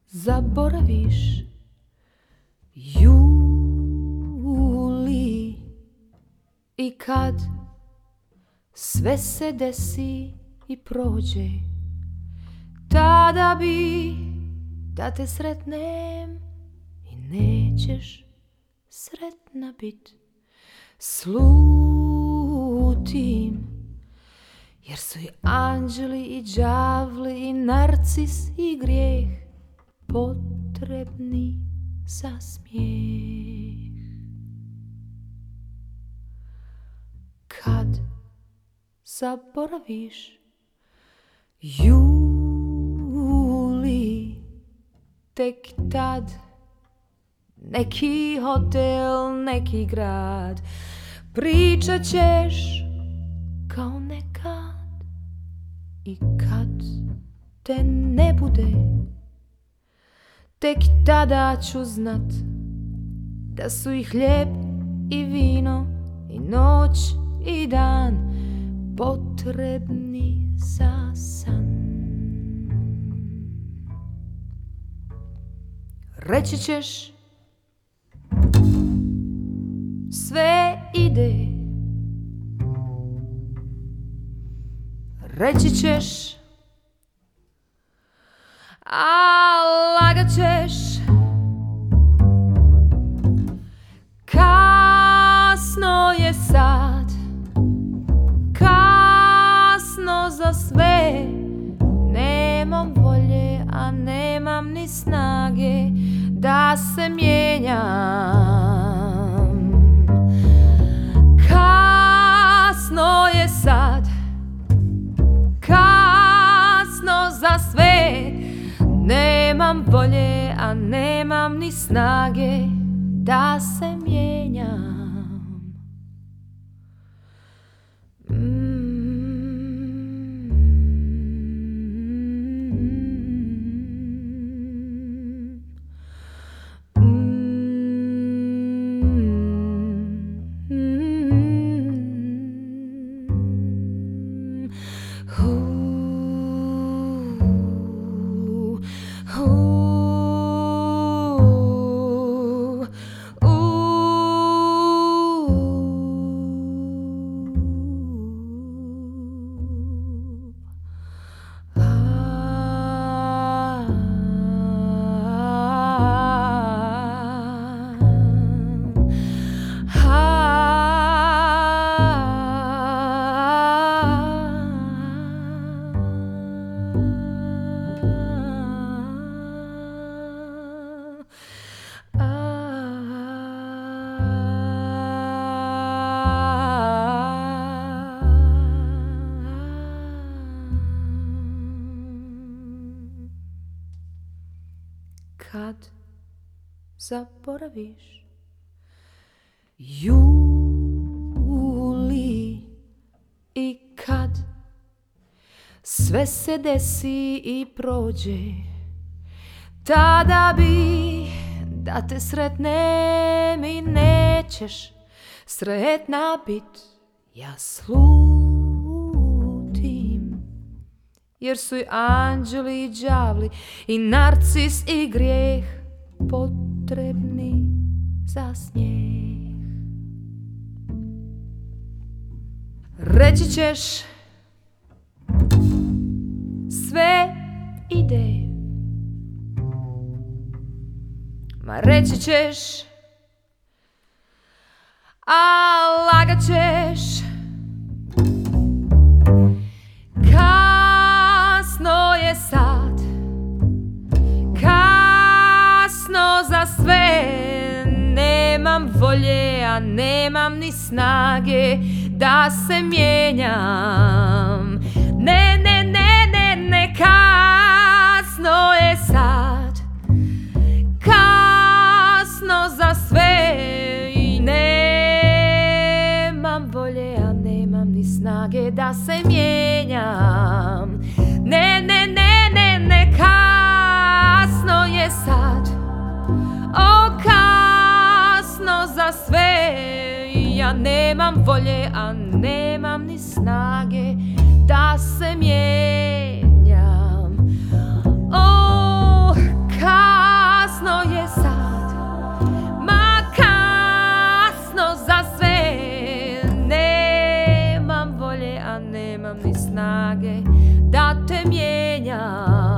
zaboraviš juli i kad sve se desi i prođe, tada bi da te sretnem i nećeš sretna bit. Slutim, jer su i anđeli i đavli i narcis i grijeh potrebni za smijeh. Kad zaboraviš juli, tek tad neki hotel, neki grad, pričat ćeš kao nekad. I kad te ne bude, tek tada ću znat da su i hljeb i vino i noć i dan potrebni za san. Reći ćeš sve ide, reći ćeš, a lagat ćeš. Kasno je sad, kasno za sve. Nemam volje, a nemam ni snage da se mijenjam. Kasno je sad, kasno za sve. Nemam volje, a nemam ni snage da se mijenjam. Kad zaboraviš juli i kad sve se desi i prođe, tada bi da te sretnem i nećeš sretna bit. Ja slutim, jer su i anđeli i đavli i narcis i grijeh potrebni za smijeh. Reći ćeš sve ide, ma reći ćeš, a lagat ćeš. Kasno je sad, kasno za sve. Nemam volje, a nemam ni snage da se mijenjam. Ne, ne, ne, ne, ne, kasno je sad, kasno za sve. I nemam volje, a nemam ni snage da se mijenjam. Ne, ne, ne, ne, ne, kasno je sad, o kasno za sve. Ja nemam volje, a nemam ni snage da se mijenjam. O, zmieniam.